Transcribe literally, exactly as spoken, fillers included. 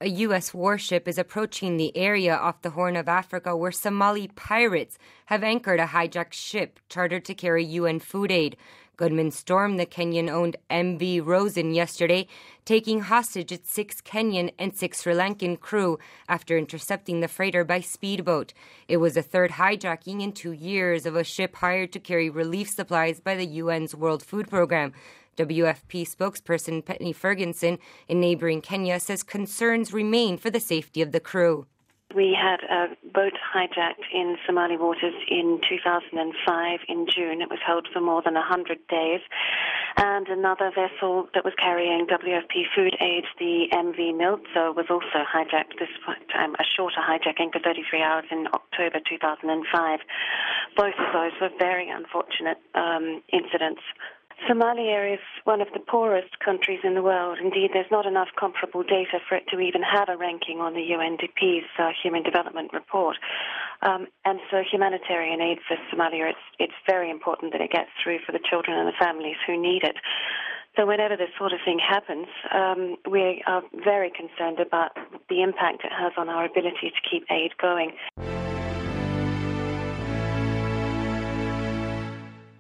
A U S warship is approaching the area off the Horn of Africa where Somali pirates have anchored a hijacked ship chartered to carry U N food aid. Gunmen stormed the Kenyan-owned M V Rosen yesterday, taking hostage its six Kenyan and six Sri Lankan crew after intercepting the freighter by speedboat. It was the third hijacking in two years of a ship hired to carry relief supplies by the U N's World Food Programme. W F P spokesperson Penny Ferguson in neighbouring Kenya says concerns remain for the safety of the crew. We had a boat hijacked in Somali waters in two thousand five in June. It was held for more than one hundred days. And another vessel that was carrying W F P food aid, the M V Milzo, was also hijacked this time, a shorter hijacking for thirty-three hours in October two thousand five. Both of those were very unfortunate um, incidents. Somalia is one of the poorest countries in the world. Indeed, there's not enough comparable data for it to even have a ranking on the U N D P's uh, Human Development Report. Um, and so humanitarian aid for Somalia, it's, it's very important that it gets through for the children and the families who need it. So whenever this sort of thing happens, um, we are very concerned about the impact it has on our ability to keep aid going.